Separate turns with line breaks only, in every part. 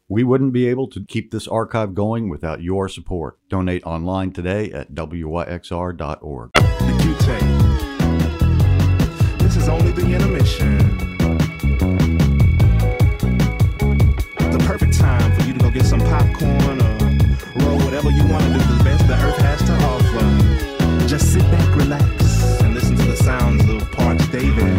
We wouldn't be able to keep this archive going without your support. Donate online today at wyxr.org.
This is only the intermission. The perfect time for you to go get some popcorn or roll whatever you want to do. The best the earth has to offer. Just sit back, relax, and listen to the sounds of Parch David.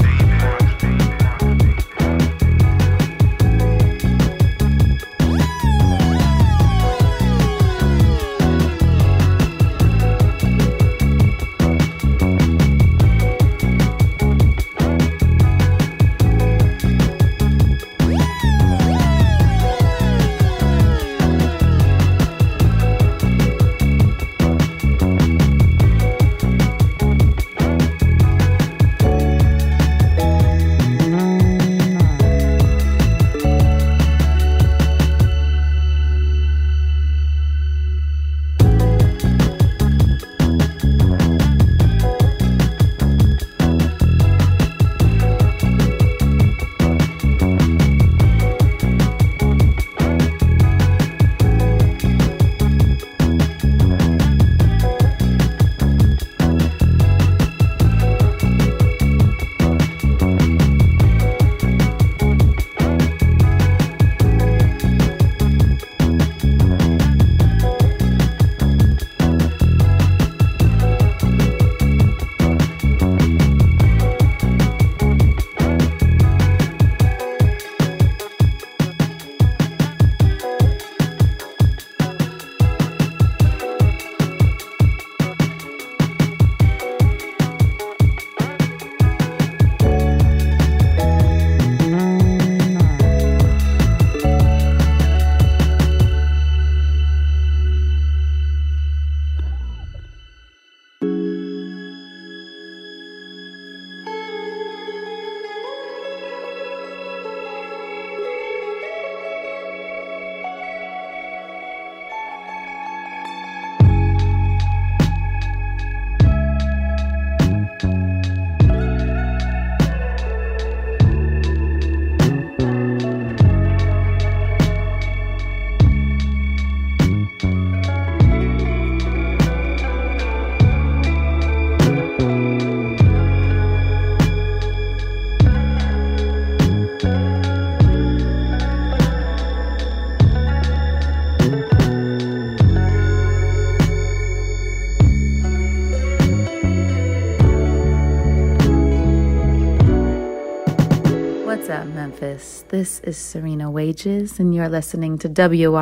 What's up, Memphis? This is Serena Wages, and you're listening to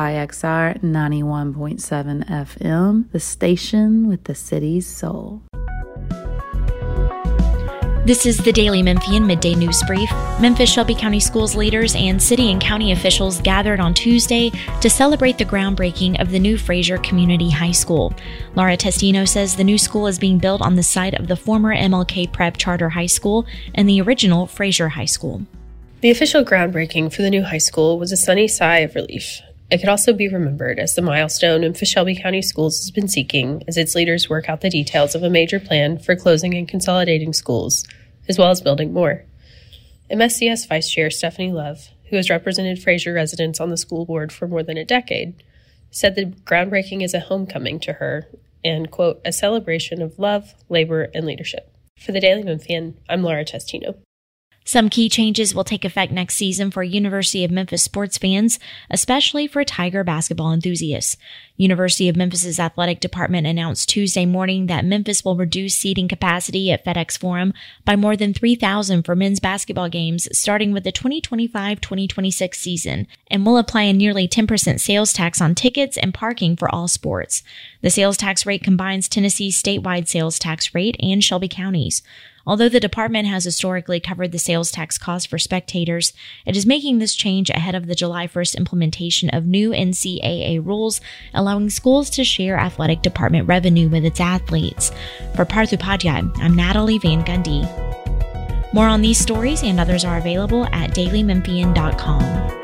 WYXR 91.7 FM, the station with the city's soul.
This is the Daily Memphian Midday News Brief. Memphis Shelby County Schools leaders and city and county officials gathered on Tuesday to celebrate the groundbreaking of the new Fraser Community High School. Laura Testino says the new school is being built on the site of the former MLK Prep Charter High School and the original Fraser High School.
The official groundbreaking for the new high school was a sunny sigh of relief. It could also be remembered as the milestone Memphis Shelby County Schools has been seeking as its leaders work out the details of a major plan for closing and consolidating schools, as well as building more. MSCS Vice Chair Stephanie Love, who has represented Fraser residents on the school board for more than a decade, said the groundbreaking is a homecoming to her and, quote, a celebration of love, labor, and leadership. For the Daily Memphian, I'm Laura Testino.
Some key changes will take effect next season for University of Memphis sports fans, especially for Tiger basketball enthusiasts. University of Memphis's athletic department announced Tuesday morning that Memphis will reduce seating capacity at FedEx Forum by more than 3,000 for men's basketball games starting with the 2025-2026 season, and will apply a nearly 10% sales tax on tickets and parking for all sports. The sales tax rate combines Tennessee's statewide sales tax rate and Shelby County's. Although the department has historically covered the sales tax cost for spectators, it is making this change ahead of the July 1st implementation of new NCAA rules, allowing schools to share athletic department revenue with its athletes. For Parthu Padhyay, I'm Natalie Van Gundy. More on these stories and others are available at dailymemphian.com.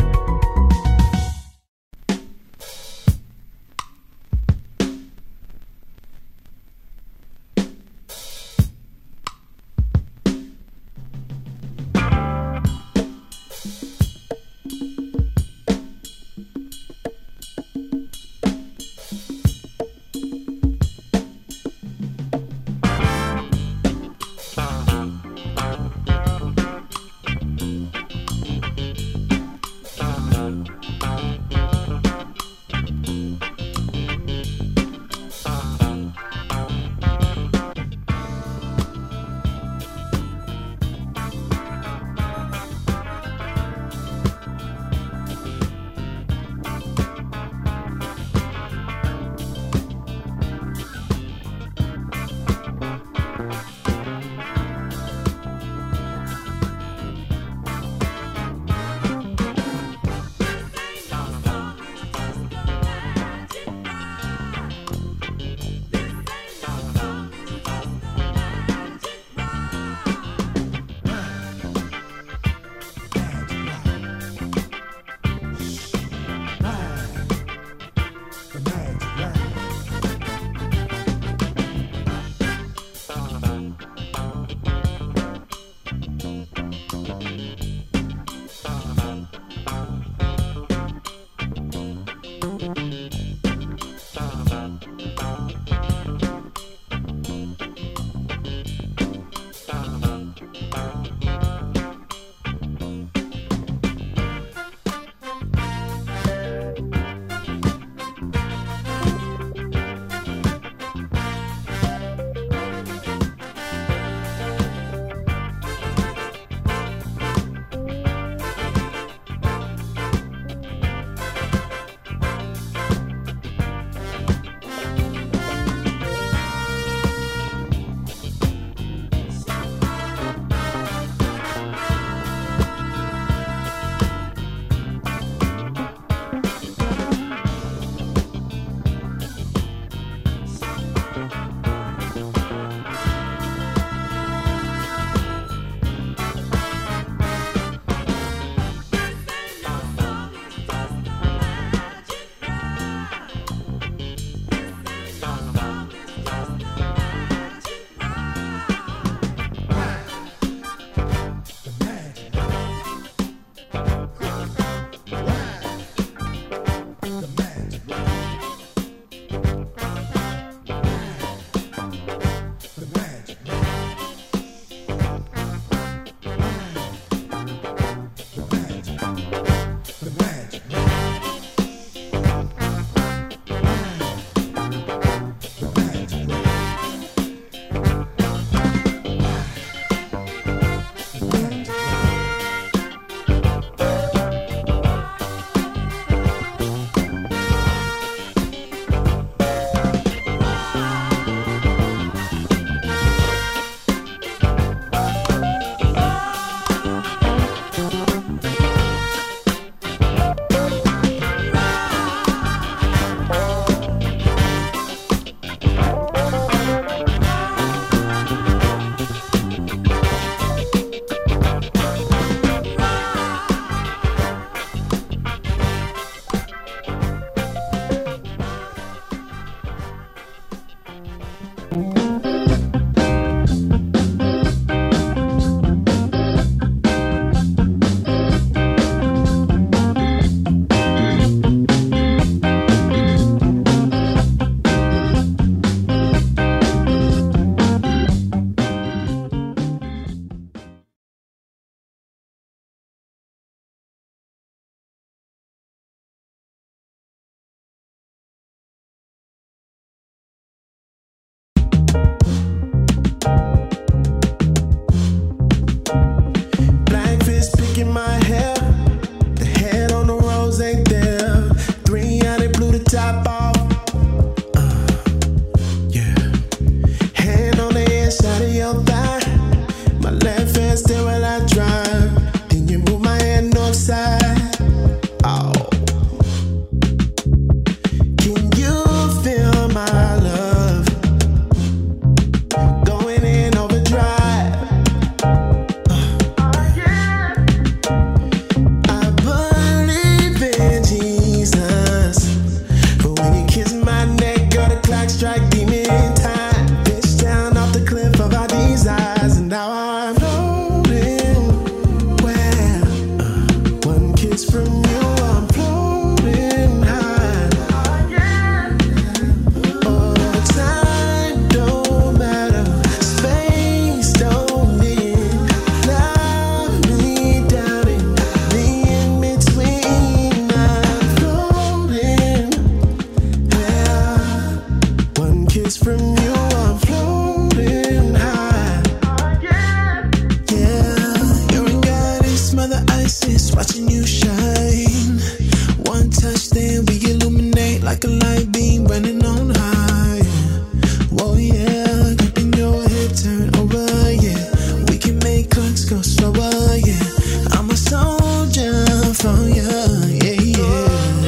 like a light beam running on high. Whoa, yeah, keeping your head turned over, yeah. We can make clocks go slower, yeah. I'm a soldier for you, yeah, yeah.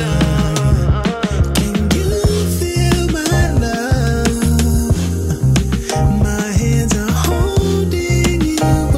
Can you feel my love? My hands are holding you up,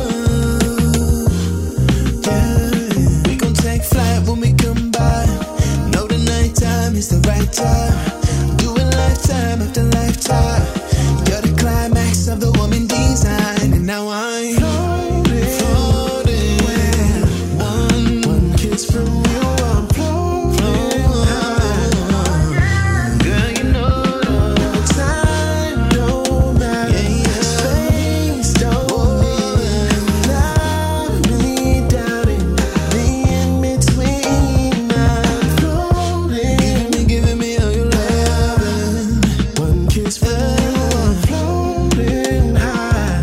yeah. We gon' take flight when we come by. Know the nighttime is the right time. Doing lifetime after lifetime. You're the climax of the woman design, and now I'm floating. One kiss from you, I'm floating high. Girl, you know time don't matter, space don't need. Love me down and me in between. I'm floating, giving me all your loving. One kiss from you, I'm floating high.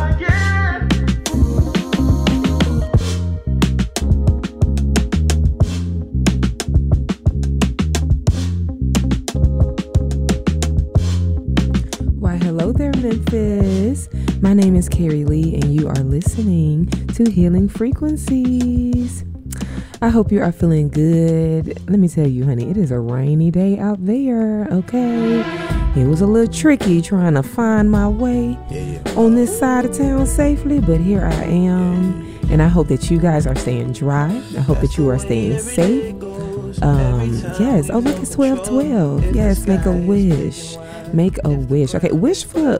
Why, hello there, Memphis. My name is Carrie Lee, and you are listening to Healing Frequencies. I hope you are feeling good. Let me tell you, honey, it is a rainy day out there, okay? It was a little tricky trying to find my way on this side of town safely, but here I am. And I hope that you guys are staying dry. I hope that you are staying safe. Yes. Oh, look, it's 12:12. Yes, make a wish. Make a wish. Okay, wish for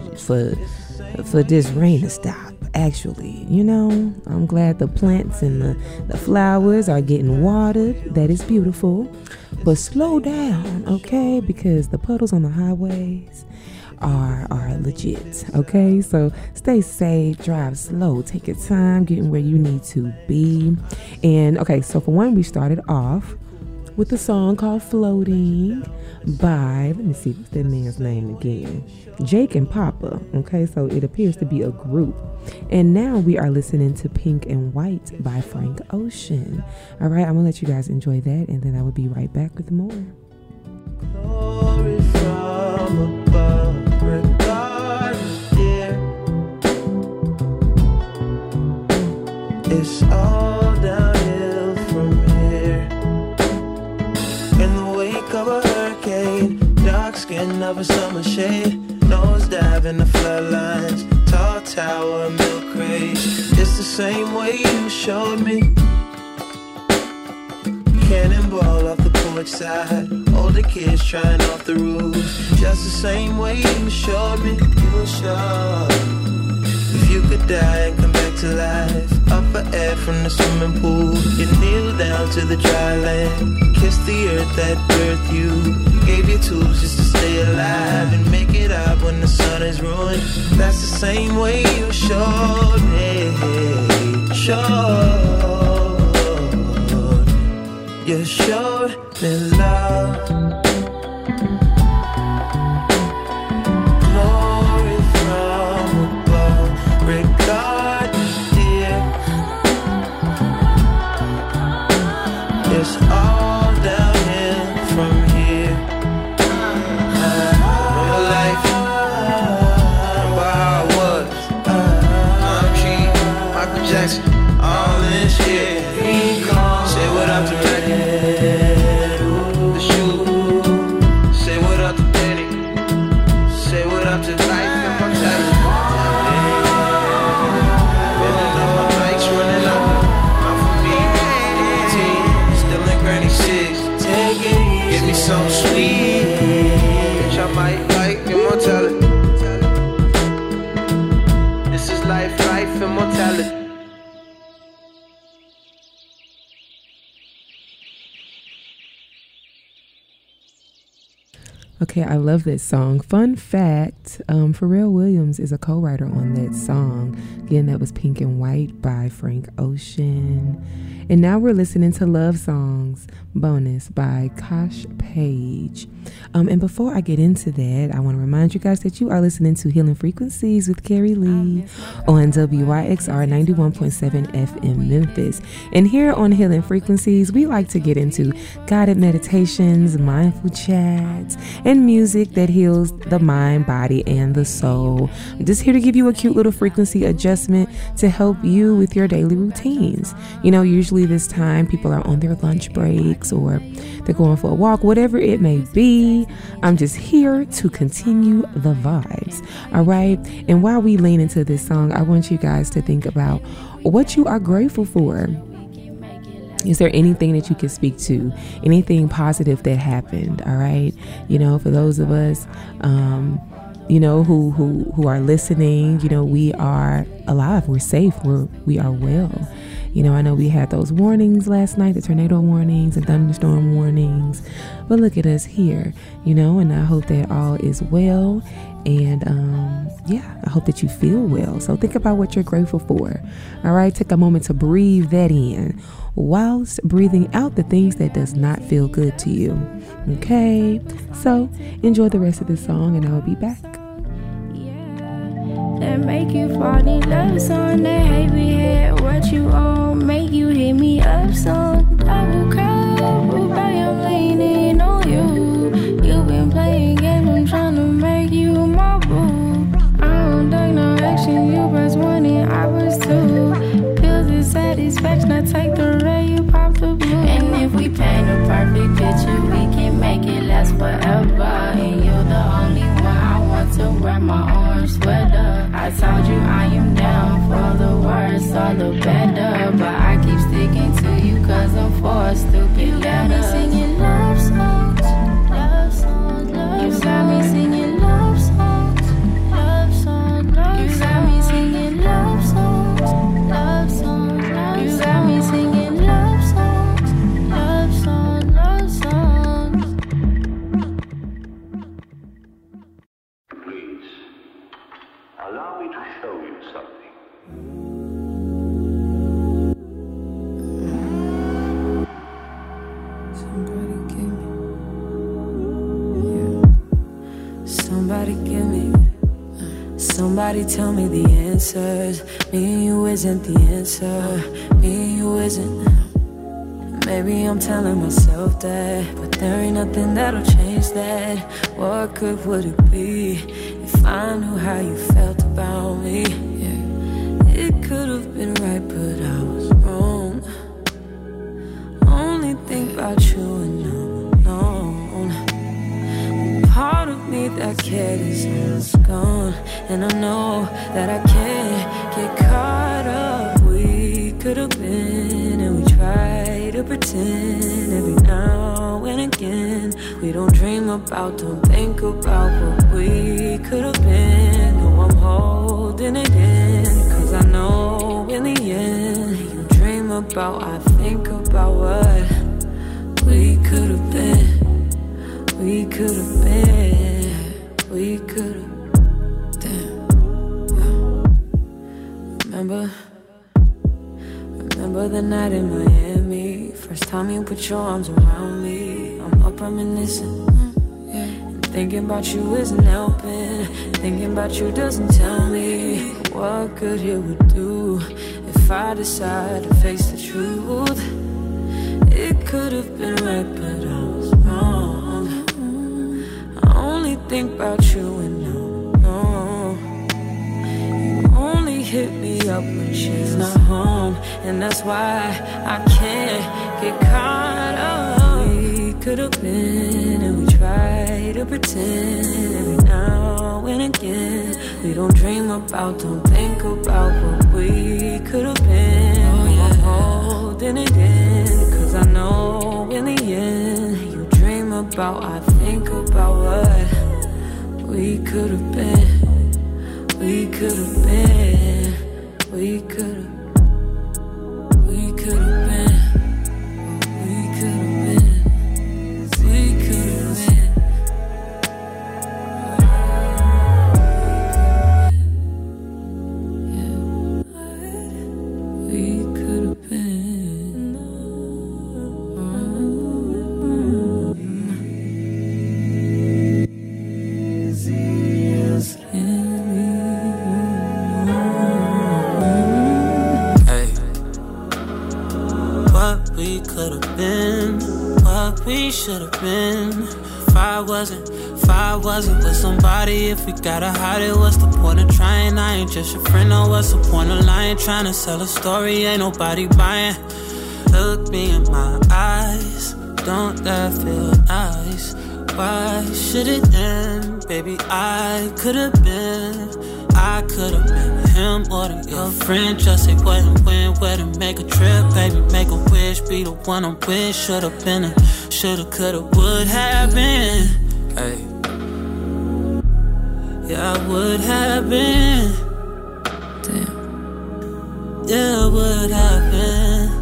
this rain to stop. Actually, you know, I'm glad the plants and the flowers are getting watered. That is beautiful. But slow down, okay? Because the puddles on the highways are legit, okay? So stay safe, drive slow, take your time getting where you need to be. And okay, so for one, we started off with a song called Floating by, let me see, what's that man's name again? Jake and Papa. Okay, so it appears to be a group. And now we are listening to Pink and White by Frank Ocean. All right, I'm gonna let you guys enjoy that, and then I will be right back with more.
Glory from above, regardless, dear. It's all downhill from here. In the wake of a hurricane, dark skin of a summer shade, nose dive in the floodlines, tall tower, milk crate. It's the same way you showed me. Cannonball off the porch side, older kids trying off the roof. Just the same way you showed me. You showed. If you could die and come back to life, up for air from the swimming pool, you kneel down to the dry land, kiss the earth that birthed you, gave you tools just to stay alive and make it up when the sun is ruined. That's the same way you showed me. You showed me love. Glory from above, regardless, dear. It's all downhill from here. Remember life, remember how it was. I'm cheap, Michael Jackson, all this shit. Say what up to me. The shoe,
Okay, I love this song. Fun fact, Pharrell Williams is a co-writer on that song. Again, that was Pink and White by Frank Ocean. And now we're listening to Love Songs Bonus by Kosh Page. And before I get into that, I want to remind you guys that you are listening to Healing Frequencies with Carrie Lee on WYXR 91.7 FM Memphis. And here on Healing Frequencies, we like to get into guided meditations, mindful chats, and music that heals the mind, body, and the soul. I'm just here to give you a cute little frequency adjustment to help you with your daily routines. You know, usually this time people are on their lunch breaks or they're going for a walk, whatever it may be. I'm just here to continue the vibes. All right. And while we lean into this song, I want you guys to think about what you are grateful for. Is there anything that you can speak to? Anything positive that happened? All right. You know, for those of us, you know, who are listening, you know, we are alive. We're safe. We are well. You know, I know we had those warnings last night, the tornado warnings and thunderstorm warnings, but look at us here, you know, and I hope that all is well. And yeah, I hope that you feel well. So think about what you're grateful for. All right. Take a moment to breathe that in whilst breathing out the things that does not feel good to you. Okay. So enjoy the rest of the song and I'll be back.
That make you fall in love song, that heavy head, what you on, make you hit me up song. Double cup, but I'm leaning on you. You been playing games, I'm trying to make you my boo. I don't take no action, you press 1 and I press 2. Pills of satisfaction, I take the red, you pop the blue. And if we paint a perfect picture, we can make it last forever. And you're the only one I want to wear my orange sweater. I told you I am down for the worse or the better, but I keep sticking to you cause I'm for a stupid letter. You got me singing love songs, love songs, love songs. You got me singing love songs, love songs, love songs. You got me singing love songs, love songs, love songs. You got me singing love songs, love songs, love songs.
Please, allow me to show you something.
Somebody tell me the answers. Me and you isn't the answer. Me and you isn't. Maybe I'm telling myself that, but there ain't nothing that'll change that. What good would it be if I knew how you felt about me? Yeah. It could have been right, but I was wrong. Only think about you and I'm alone. Part of me that cared is gone, and I know that I can't get caught up. We could have been, and we try to pretend every now and again. We don't dream about, don't think about what we could have been. No, I'm holding it in, cause I know in the end, you dream about, I think about what we could have been. We could have been, we could have, damn. Remember the night in Miami. First time you put your arms around me. I'm up reminiscing, and thinking about you isn't helping. Thinking about you doesn't tell me what good it would do if I decide to face the truth. It could have been right, but I was wrong. I only think about you and no. You only hit me up when she's not home, and that's why I can't get caught up. We could have been, and we try to pretend every now and again. We don't dream about, don't think about what we could have been. Oh, yeah. I'm holding it in, cause I know in the end, you dream about, I think about what we could have been. We could have been. We could have. We could have been. We could have been. We could have been.
we should have been. If I wasn't with somebody, if we gotta hide it, what's the point of trying? I ain't just your friend, no, what's the point of lying? Trying to sell a story, ain't nobody buying. Look me in my eyes, don't that feel nice? Why should it end? Baby, I could've been him or your friend. Just say what and when, where to make a trip. Baby, make a wish, be the one I'm with. Should've been a, shoulda, coulda, would have been. Hey. Yeah, I would have been. Damn. Yeah, I would have been.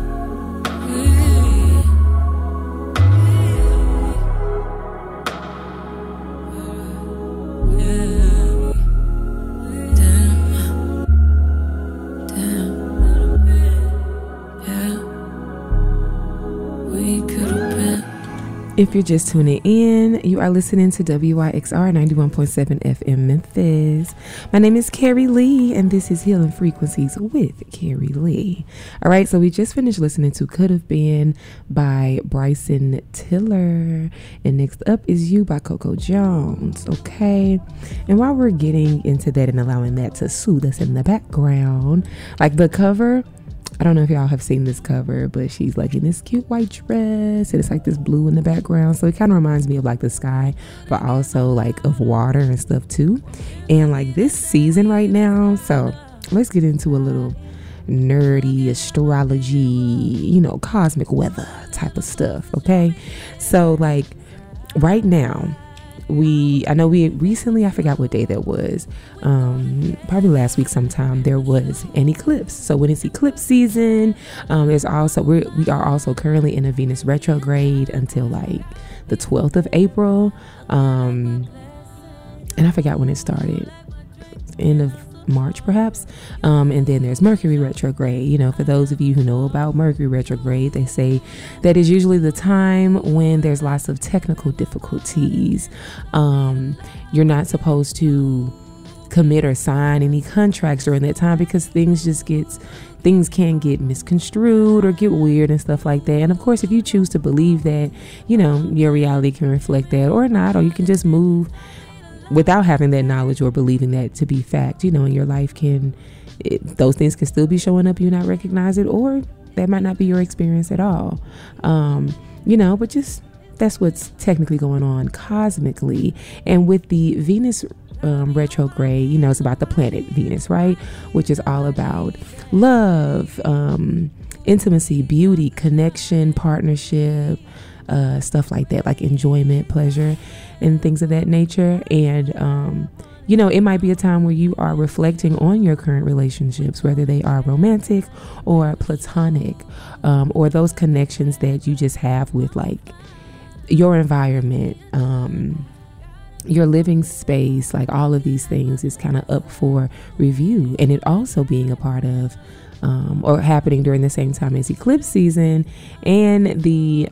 If you're just tuning in, you are listening to WYXR 91.7 FM Memphis. My name is Carrie Lee, and this is Healing Frequencies with Carrie Lee. All right, so we just finished listening to Could Have Been by Bryson Tiller. And next up is You by Coco Jones, okay? And while we're getting into that and allowing that to soothe us in the background, like the cover, I don't know if y'all have seen this cover, but she's like in this cute white dress and it's like this blue in the background. So it kind of reminds me of like the sky, but also like of water and stuff too. And like this season right now, so let's get into a little nerdy astrology, you know, cosmic weather type of stuff. Okay. So like right now, I know we recently, I forgot what day that was, probably last week sometime, there was an eclipse. So when it's eclipse season, there's also, we are also currently in a Venus retrograde until like the 12th of April. And I forgot when it started, end of March perhaps. And then there's Mercury retrograde. You know, for those of you who know about Mercury retrograde, they say that is usually the time when there's lots of technical difficulties. You're not supposed to commit or sign any contracts during that time because things can get misconstrued or get weird and stuff like that. And of course, if you choose to believe that, you know, your reality can reflect that or not, or you can just move without having that knowledge or believing that to be fact, you know, in your life those things can still be showing up, you not recognize it, or that might not be your experience at all. You know, but just that's what's technically going on cosmically. And with the Venus retrograde, you know, it's about the planet Venus, right? Which is all about love, intimacy, beauty, connection, partnership, stuff like that, like enjoyment, pleasure, and things of that nature. And you know, it might be a time where you are reflecting on your current relationships, whether they are romantic or platonic, or those connections that you just have with like your environment, your living space. Like all of these things is kind of up for review, and it also being a part of or happening during the same time as eclipse season and the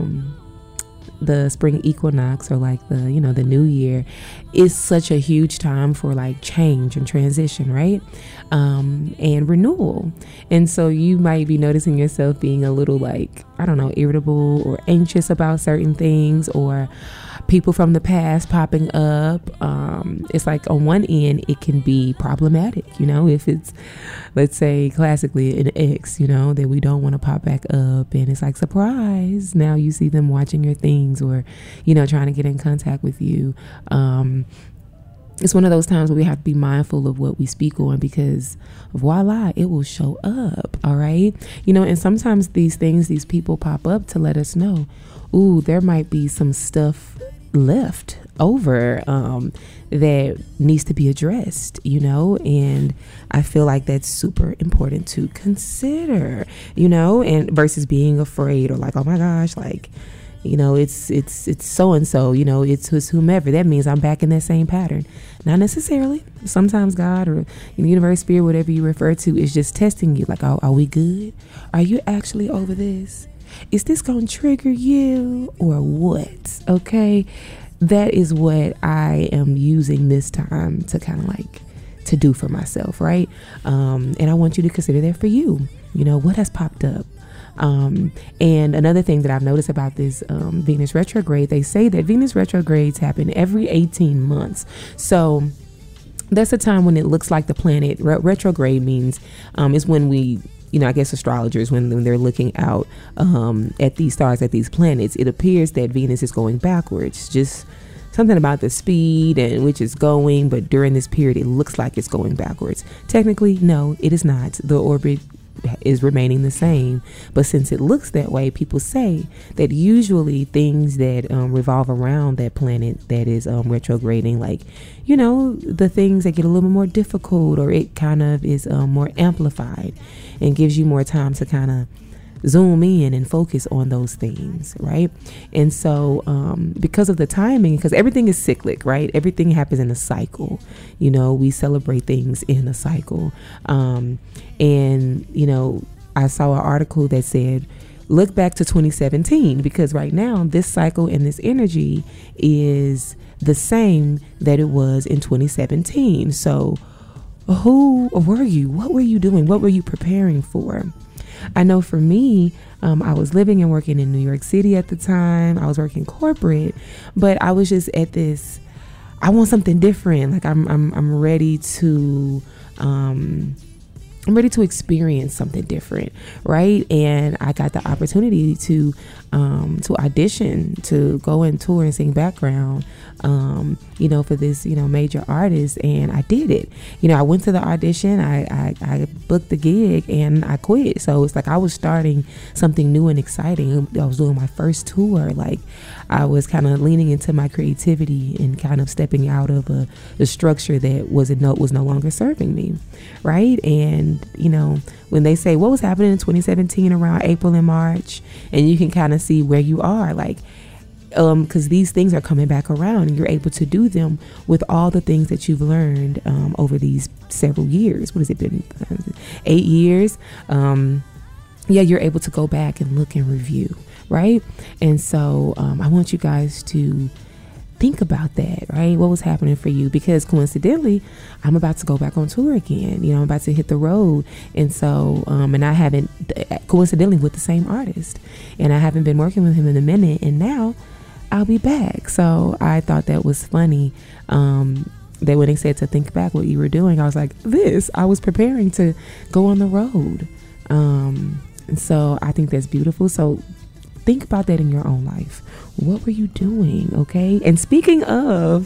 spring equinox, or like the new year, is such a huge time for like change and transition, right? And renewal. And so you might be noticing yourself being a little like, I don't know, irritable or anxious about certain things, or people from the past popping up. It's like on one end, it can be problematic, you know, if it's, let's say classically an ex, you know, that we don't want to pop back up, and it's like, surprise, now you see them watching your things, or, you know, trying to get in contact with you. It's one of those times where we have to be mindful of what we speak on, because voila, it will show up. All right. You know, and sometimes these people pop up to let us know, ooh, there might be some stuff left over that needs to be addressed, you know, and I feel like that's super important to consider, you know, and versus being afraid or like, oh my gosh, like, you know, it's so and so, you know, it's whomever. That means I'm back in that same pattern. Not necessarily. Sometimes God or the universe, spirit, whatever you refer to, is just testing you. Like, are we good? Are you actually over this? Is this going to trigger you or what? Okay. That is what I am using this time to kind of like to do for myself. Right. And I want you to consider that for you. You know, what has popped up? And another thing that I've noticed about this Venus retrograde, they say that Venus retrogrades happen every 18 months. So that's a time when it looks like the planet retrograde means is when we, I guess astrologers, when they're looking out at these stars, at these planets, it appears that Venus is going backwards. Just something about the speed and which is going, but during this period, it looks like it's going backwards. Technically, no, it is not. The orbit is remaining the same, but since it looks that way, people say that usually things that revolve around that planet that is retrograding, like the things that get a little more difficult, or it kind of is more amplified and gives you more time to kind of zoom in and focus on those things, right? And so because of the timing, because everything is cyclic, right? Everything happens in a cycle. We celebrate things in a cycle. And I saw an article that said, look back to 2017, because right now this cycle and this energy is the same that it was in 2017. So who were you? What were you doing? What were you preparing for? I know for me, I was living and working in New York City at the time. I was working corporate, but I was just at this, I want something different. Like I'm ready to, I'm ready to experience something different, right? And I got the opportunity to audition, to go and tour and sing background, for this, major artist, and I did it. I went to the audition, I booked the gig, and I quit. So it's like I was starting something new and exciting. I was doing my first tour. Like I was kind of leaning into my creativity and kind of stepping out of the structure that was no longer serving me, right? And when they say what was happening in 2017 around April and March, and you can kind of see where you are, like because these things are coming back around, and you're able to do them with all the things that you've learned over these several years. What has it been? 8 years. You're able to go back and look and review, right? And so I want you guys to think about that, right? What was happening for you? Because coincidentally, I'm about to go back on tour again. I'm about to hit the road. And so, and I haven't, coincidentally, with the same artist, and I haven't been working with him in a minute, and now I'll be back. So I thought that was funny. That when they said to think back what you were doing, I was like, I was preparing to go on the road. And so I think that's beautiful. So think about that in your own life. What were you doing? Okay. And speaking of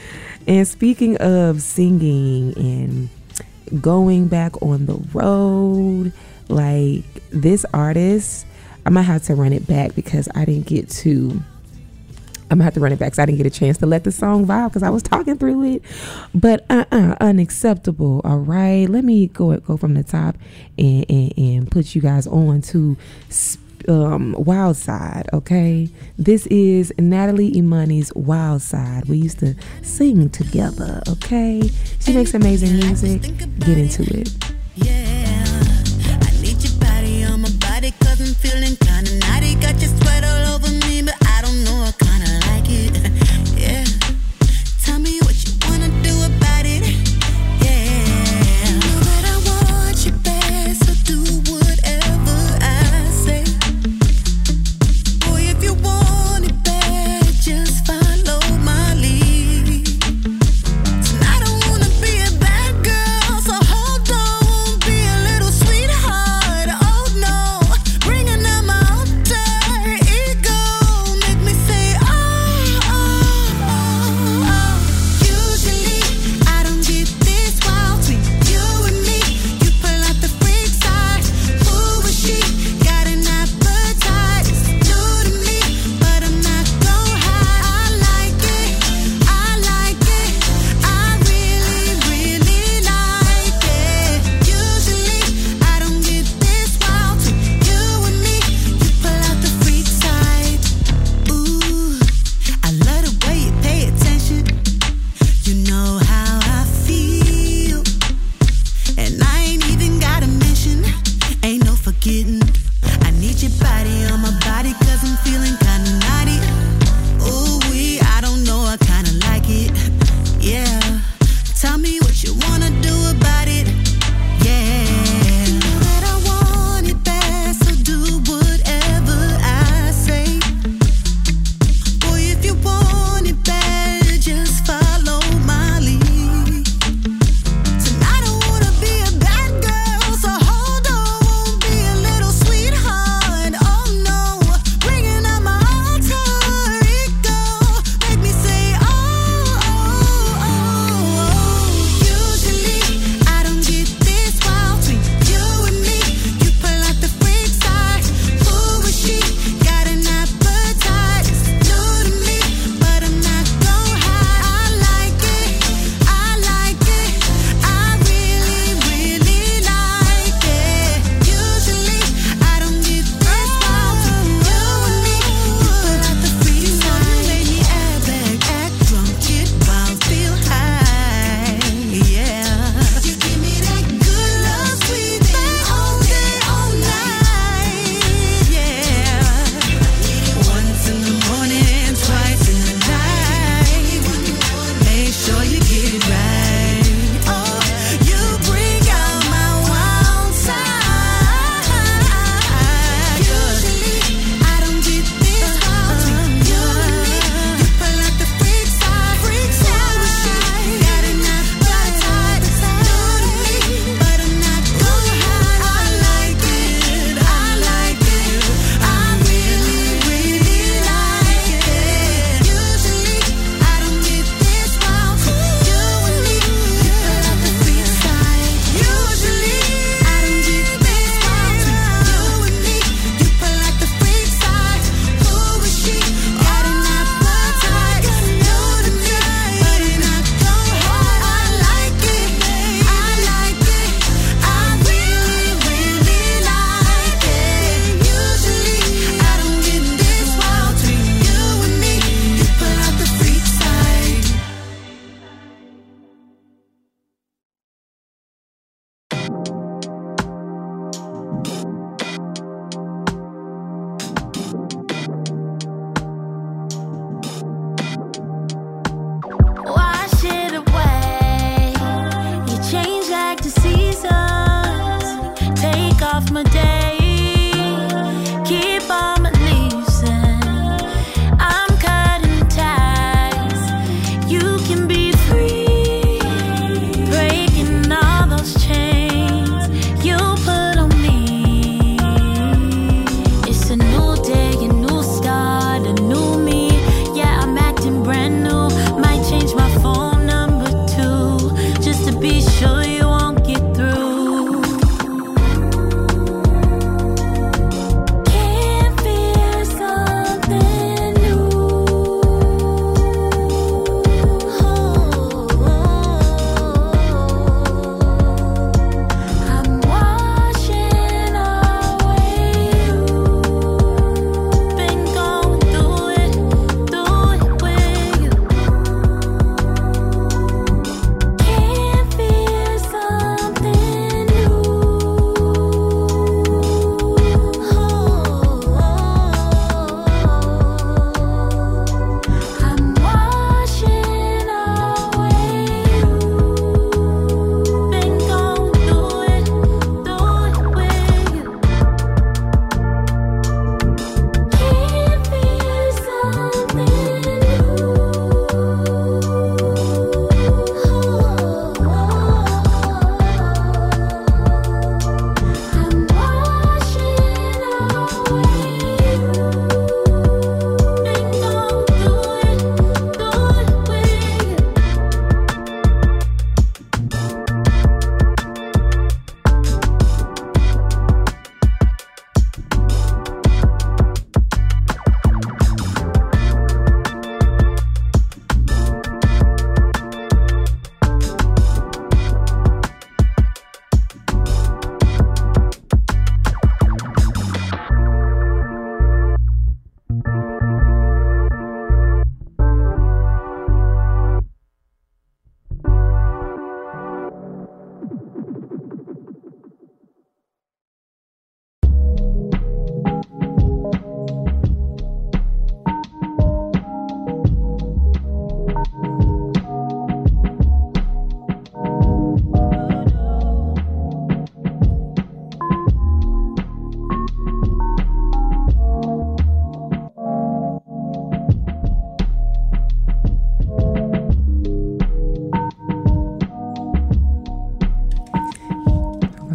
singing and going back on the road, like this artist, I might have to run it back because I didn't get to. I'm gonna have to run it back because I didn't get a chance to let the song vibe because I was talking through it. But unacceptable. All right, let me go from the top and put you guys on to Wild Side. Okay, this is Natalie Imani's Wild Side. We used to sing together. Okay, she makes amazing music. Get into it.
Yeah, I need your body on my body 'cause I'm feeling kinda naughty. Got your sweat all over me, but I don't know, I kinda like it. Yeah, tell me what you wanna do about it. Yeah, you know that I want you bad, so do whatever I say. Boy, if you want it bad, just follow my lead. I don't wanna be a bad girl, so hold on, be a little sweetheart. Oh no, bringing out my alter ego.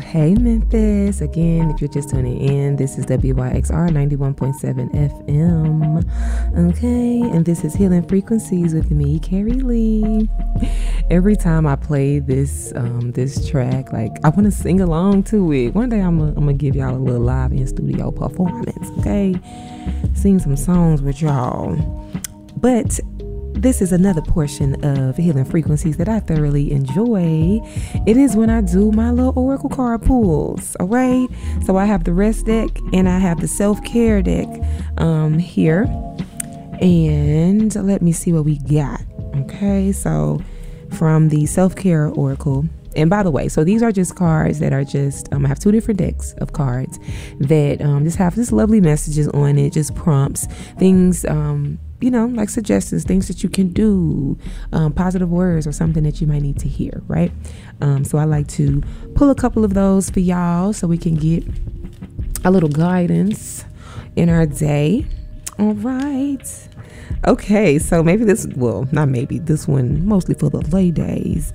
Hey Memphis. Again, if you're just tuning in, this is WYXR 91.7 FM. Okay, and this is Healing Frequencies with me, Carrie Lee. Every time I play this this track, like, I want to sing along to it. One day I'm gonna give y'all a little live in studio performance, okay? Sing some songs with y'all. But this is another portion of Healing Frequencies that I thoroughly enjoy. It is when I do my little oracle card pulls, all right? So I have the rest deck and I have the self-care deck here. And let me see what we got. Okay, so from the self-care oracle. And by the way, so these are just cards that are just, I have two different decks of cards that just have this lovely messages on it, just prompts, things, you know, like suggestions, things that you can do, positive words or something that you might need to hear, right? So I like to pull a couple of those for y'all so we can get a little guidance in our day. All right. Okay, so maybe this, well, not maybe, this one mostly for the ladies.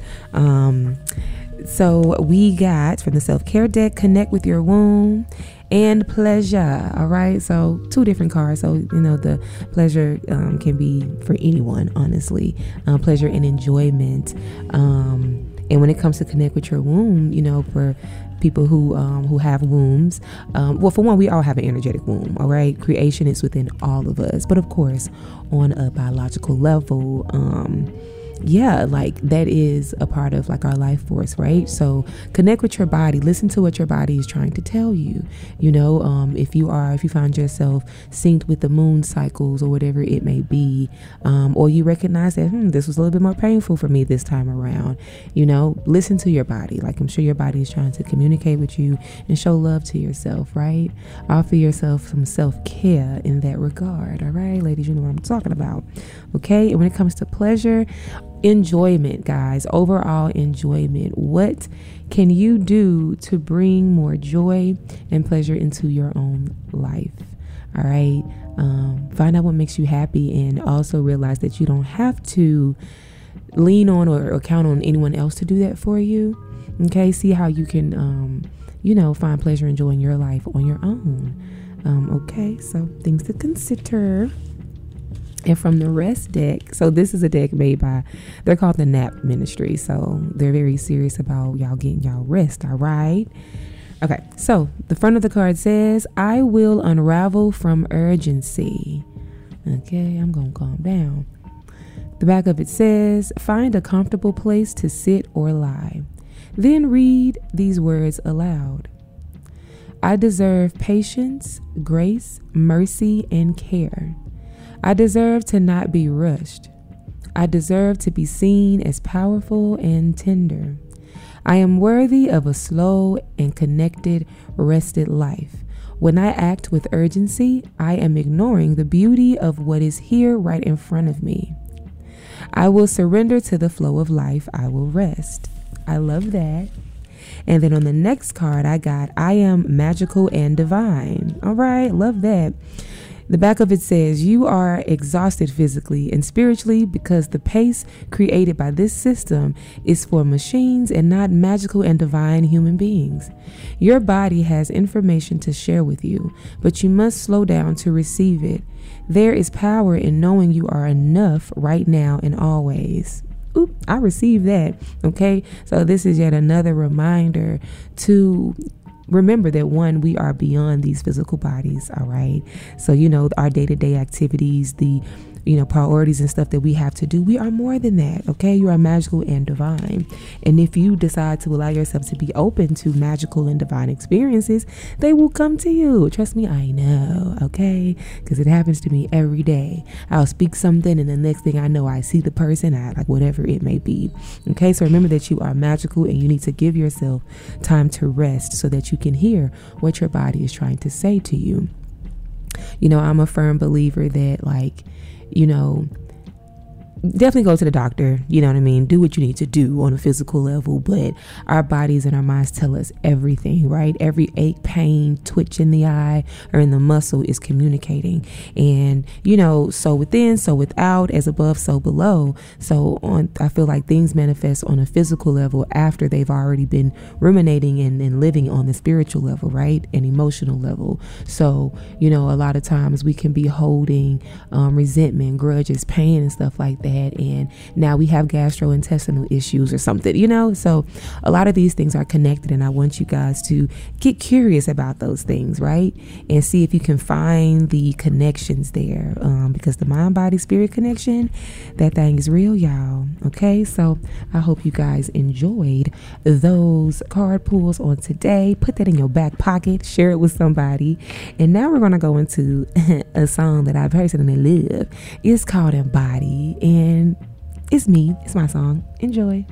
So we got from the self-care deck, Connect with Your Womb and Pleasure. All right, so two different cards. So, you know, the pleasure can be for anyone, honestly. Pleasure and enjoyment. And when it comes to connect with your womb, you know, for people who have wombs, well, for one, we all have an energetic womb, all right? Creation is within all of us. But of course, on a biological level, yeah, like that is a part of like our life force, right? So connect with your body, listen to what your body is trying to tell you. You know, if you find yourself synced with the moon cycles or whatever it may be, or you recognize that this was a little bit more painful for me this time around, you know, listen to your body. Like, I'm sure your body is trying to communicate with you and show love to yourself, right? Offer yourself some self-care in that regard. All right, ladies, you know what I'm talking about. Okay, and when it comes to pleasure, enjoyment, guys, overall enjoyment. What can you do to bring more joy and pleasure into your own life? All right. Find out what makes you happy, and also realize that you don't have to lean on or count on anyone else to do that for you. Okay. See how you can, you know, find pleasure and joy in your life on your own. Okay. So things to consider. And from the rest deck, so this is a deck made by, they're called the Nap Ministry. So they're very serious about y'all getting y'all rest, all right? Okay, so the front of the card says, I will unravel from urgency. Okay, I'm going to calm down. The back of it says, find a comfortable place to sit or lie. Then read these words aloud. I deserve patience, grace, mercy, and care. I deserve to not be rushed. I deserve to be seen as powerful and tender. I am worthy of a slow and connected, rested life. When I act with urgency, I am ignoring the beauty of what is here right in front of me. I will surrender to the flow of life. I will rest. I love that. And then on the next card, I got, I am magical and divine. All right, love that. The back of it says, you are exhausted physically and spiritually because the pace created by this system is for machines and not magical and divine human beings. Your body has information to share with you, but you must slow down to receive it. There is power in knowing you are enough right now and always. Oop, I received that. Okay, so this is yet another reminder to remember that, one, we are beyond these physical bodies, all right? So, you know, our day-to-day activities, the, you know, priorities and stuff that we have to do, we are more than that, okay? You are magical and divine. And if you decide to allow yourself to be open to magical and divine experiences, they will come to you. Trust me, I know, okay? Because it happens to me every day. I'll speak something and the next thing I know, I see the person, like whatever it may be, okay? So remember that you are magical and you need to give yourself time to rest so that you can hear what your body is trying to say to you. You know, I'm a firm believer that, like, you know, definitely go to the doctor. You know what I mean? Do what you need to do on a physical level. But our bodies and our minds tell us everything, right? Every ache, pain, twitch in the eye or in the muscle is communicating. And, you know, so within, so without, as above, so below. So I feel like things manifest on a physical level after they've already been ruminating and living on the spiritual level, right? And emotional level. So, you know, a lot of times we can be holding resentment, grudges, pain and stuff like that. And now we have gastrointestinal issues or something, you know? So a lot of these things are connected, and I want you guys to get curious about those things, right? And see if you can find the connections there, because the mind-body spirit connection, that thing is real, y'all. Okay, so I hope you guys enjoyed those card pulls on today. Put that in your back pocket, share it with somebody. And now we're going to go into a song that I personally love. It's called Embody, and it's me. It's my song. Enjoy.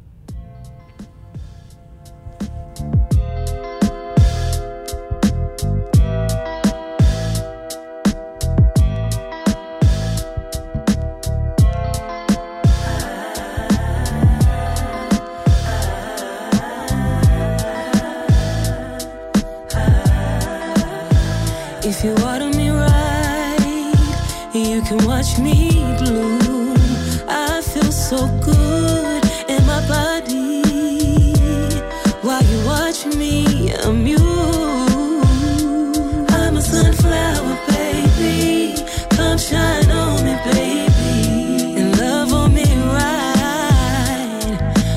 If you water me right, you can watch me bloom. I feel so good in my body while you watch me immune. I'm a sunflower, baby. Come shine on me, baby, and love on me right.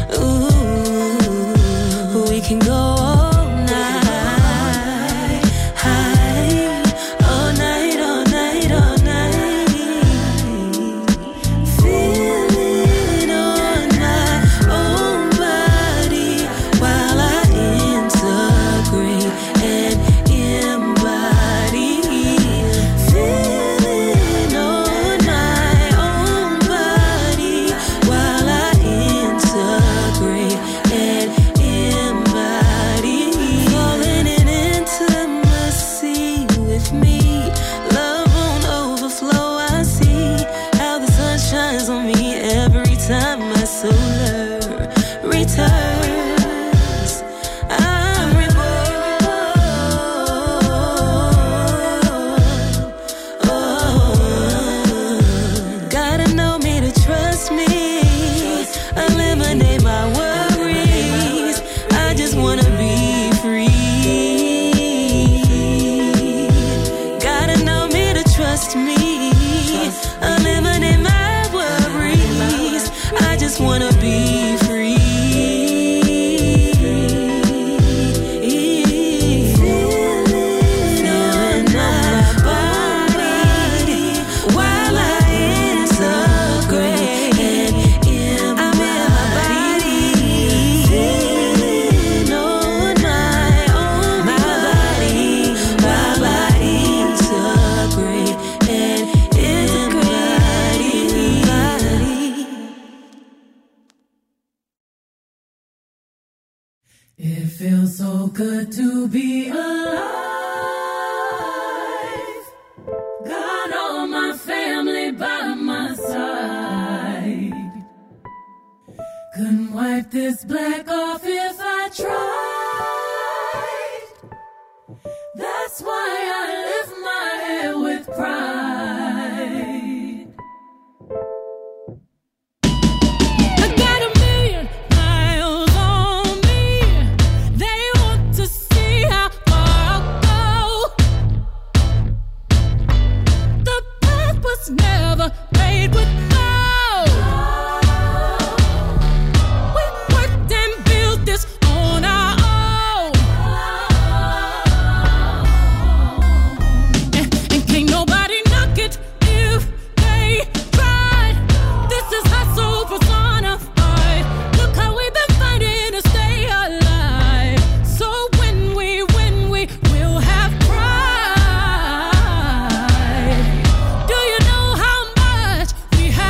Ooh, we can go
It feels so good to be alive. Got all my family by my side. Couldn't wipe this black off if I tried. That's why I lift my head with pride. Never made with love. We worked and built this on our own. And can't nobody knock it if they tried. This is hustle personified. Look how we've been fighting to stay alive. So when we win, we will have pride. Do you know how much we have?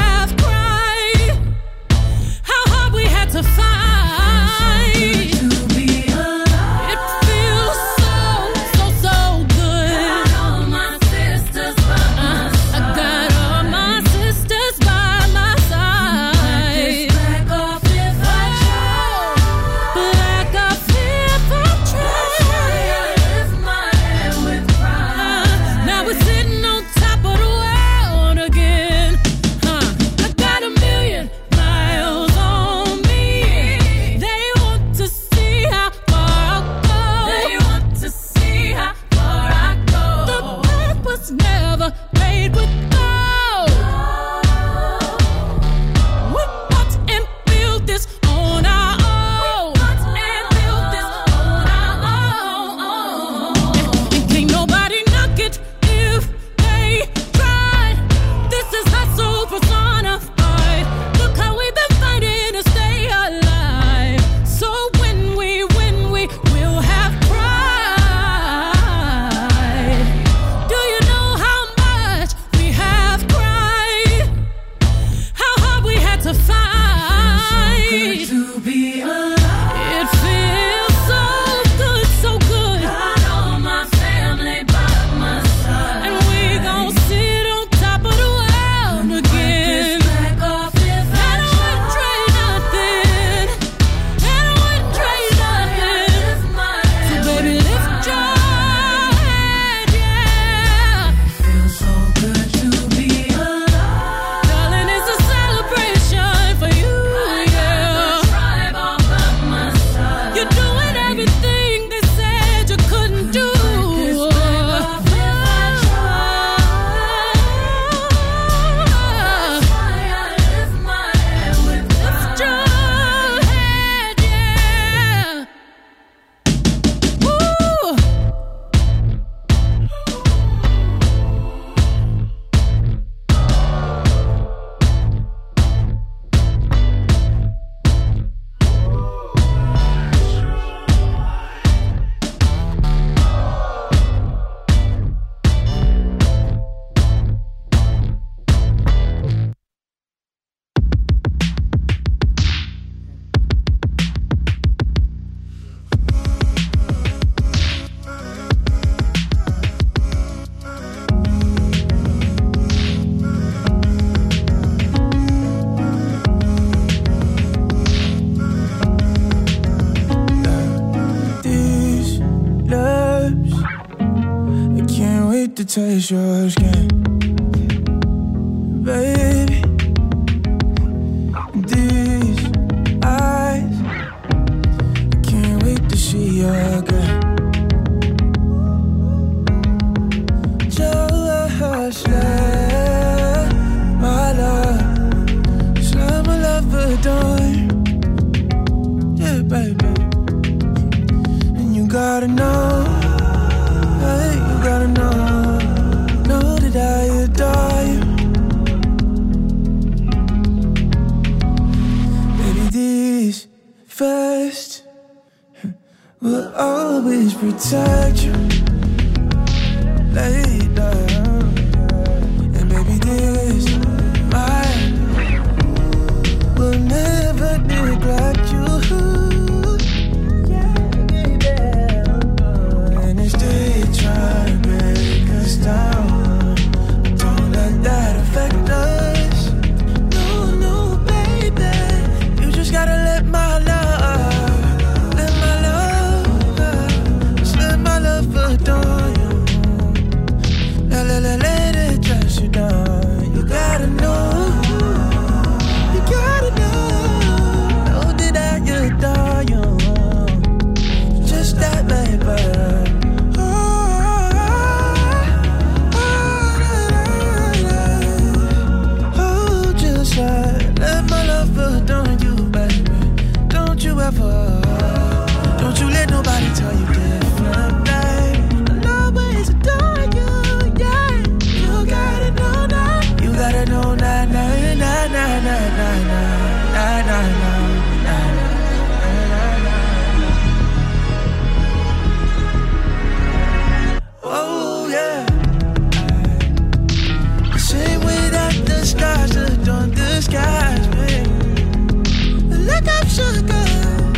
taste your skin. Baby, these eyes, I can't wait to see you again. Just let my love adore you. Yeah, baby. And you gotta know, hey, you gotta know that I adore you. Baby, this vest will always protect you. Lay down. And baby, this mind will never neglect you. And if they try to break us down, don't let that affect us. No, baby, you just gotta let my love, just let my love adore you. Let it dress you down. You gotta know that I adore you. Just that baby. Oh, just let my love adore you, baby. Don't you ever, don't you let nobody tell you different, babe. I'll always adore you. Gotta know, na na na na na na na na na. Oh yeah. The same way that the stars adorn the skies, babe. Look up, sugar.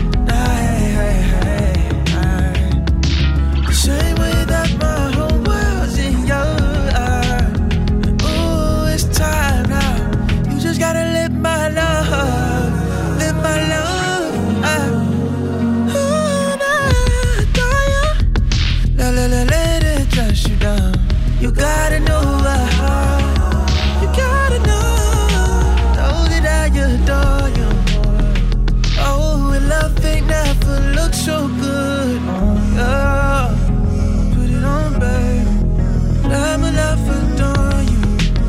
Hey. The same way that my whole world's in your time now. You just gotta let my love, let it dress you down. You gotta know, you gotta know that I adore you. Oh, and love ain't never looked so good. Oh, put it on, babe. I'm a love adore you.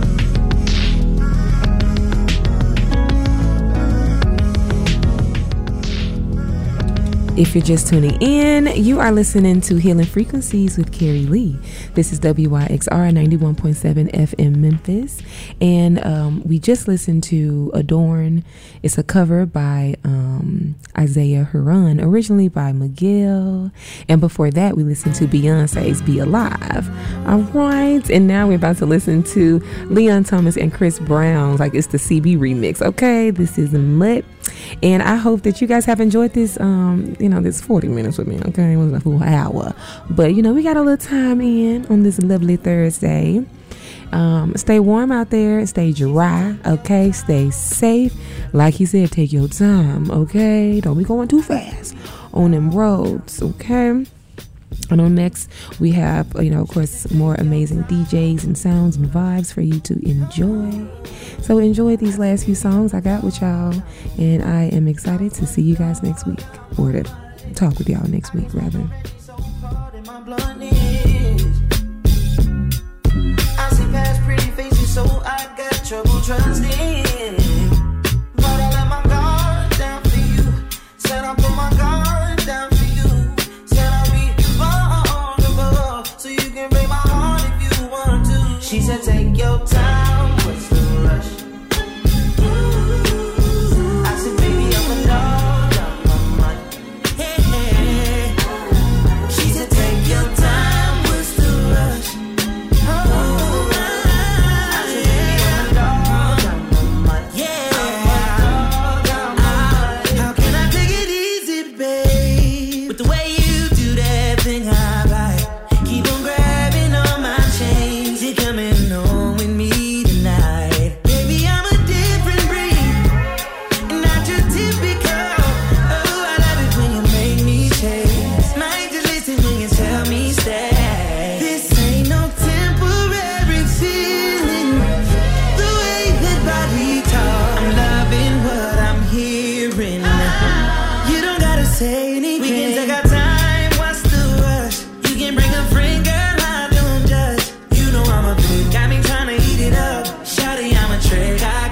If you're just tuning in, you are listening to Healing Frequencies with Carrie Lee. This is WYXR 91.7 FM Memphis. And we just listened to Adorn. It's a cover by Isaiah Huron, originally by Miguel. And before that, we listened to Beyonce's Be Alive. All right. And now we're about to listen to Leon Thomas and Chris Brown. Like it's the CB remix. Okay. This is Mutt. And I hope that you guys have enjoyed this, this 40 minutes with me, okay? It wasn't a full hour. But, we got a little time in on this lovely Thursday. Stay warm out there. Stay dry, okay? Stay safe. Like he said, take your time, okay? Don't be going too fast on them roads, okay? And on next, we have, of course, more amazing DJs and sounds and vibes for you to enjoy. So enjoy these last few songs I got with y'all. And I am excited to see you guys next week. Or to talk with y'all next week, rather.
I see past pretty faces, so I got trouble trusting. But I let my guard down for you. Said I put my guard down for you. Said I'll be vulnerable, so you can break my heart if you want to. She said take your time, what's the rush? I said baby I'm a dog, I'm a mutt. Hey. She said take your time, what's the rush? I said baby I'm a dog, I'm a mutt. Yeah.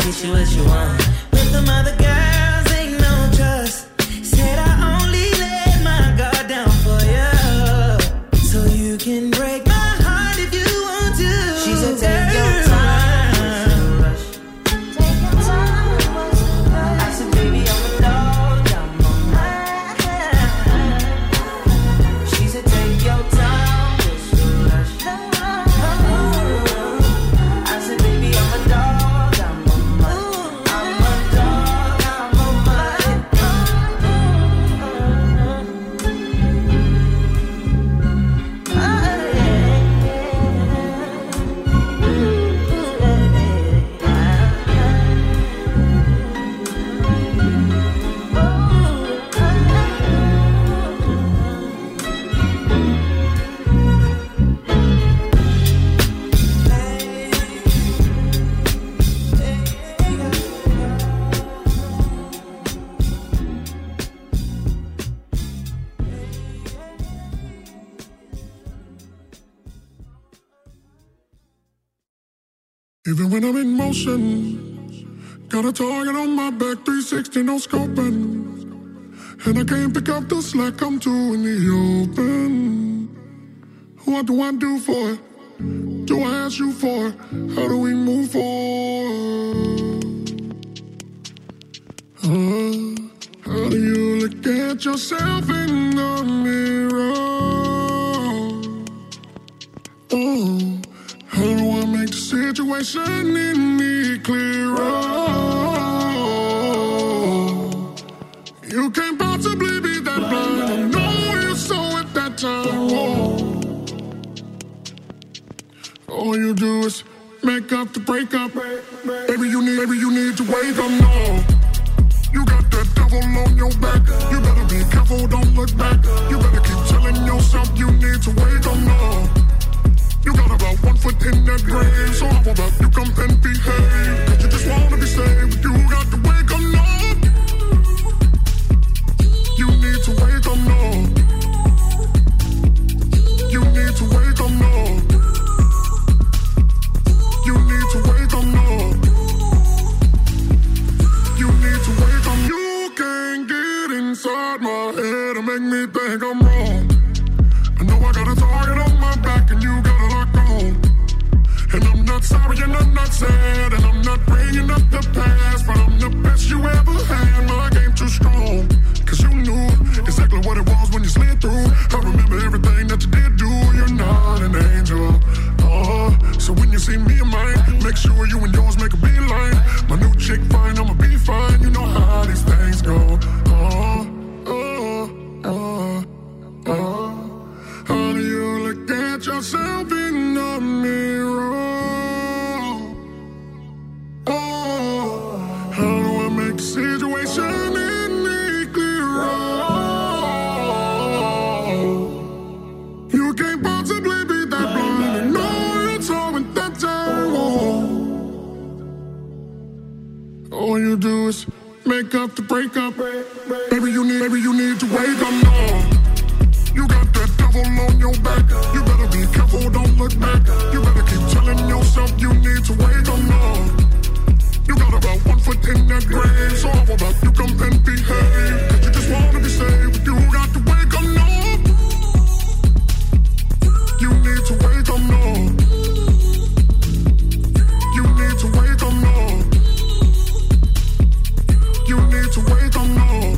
get you what you want. With them other girls, ain't no trust. Said I only let my guard down for you, so you can break my heart if you want to. She said take your time, take your time. I said baby I'm a dog, I'm a man. She said take your time, just rush. I said baby I'm a dog, I'm a man. I'm a dog, I'm a man.
Even when I'm in motion, got a target on my back, 360, no scoping. And I can't pick up the slack, I'm too in the open. What do I do for it? Do I ask you for it? How do we move forward? How do you look at yourself in the mirror? How do I make the situation any clearer? You can't possibly be that blind. I know you saw it that time. All you do is make up to break up. Baby, you need to wake up now. You got that devil on your back. You better be careful, don't look back. You better keep telling yourself you need to wake up now. You got about 1 foot in that grave, so how about you come and behave? Cause you just wanna be saved, you got to wake up now. You need to wake up now. You need to wake up now. You need to wake up now. You need to wake up. You can't get inside my head and make me think I'm wrong. I know I got a target on my back and you got a lock on. And I'm not sorry and I'm not sad and I'm not bringing up the past, but I'm the best you ever had. My game too strong, cause you knew exactly what it was when you slid through. I remember everything that you did do. You're not an angel, so when you see me and mine, make sure you and yours make a beeline. My new chick fine, I'ma be fine. You know how these things go. How do you look at yourself in the mirror? How do I make the situation any clearer? You can't possibly be that blind and know it's all in that time. All you do is make up to break up. Baby, you need to wake up now. You got that devil on your back. You better be careful, don't look back. You better keep telling yourself you need to wake up now. You got about 1 foot in that grave, so how about you come and behave? Cause you just wanna be saved, you got to wake up now. You need to wake up now. You need to wake up now. You need to wake up now.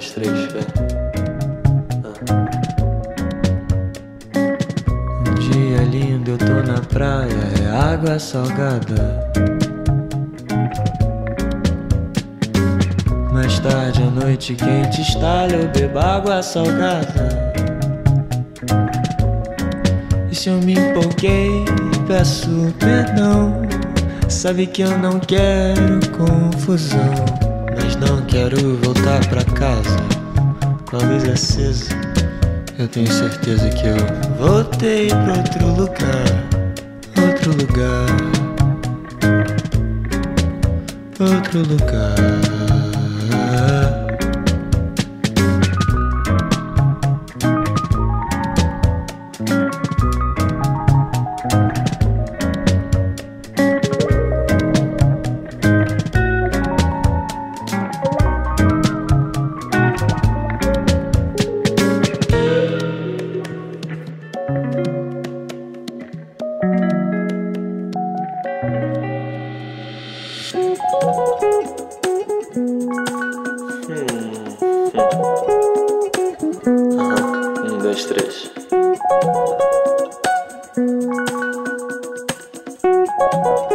2, 3, vem. Um dia lindo, eu tô na praia, é água salgada. Mais tarde, a noite quente estalha, eu bebo água salgada. E se eu me empolguei, peço perdão. Sabe que eu não quero confusão, mas não quero voltar pra casa com a luz acesa. Eu tenho certeza que eu voltei pra outro lugar, outro lugar, outro lugar. Um, dois, três.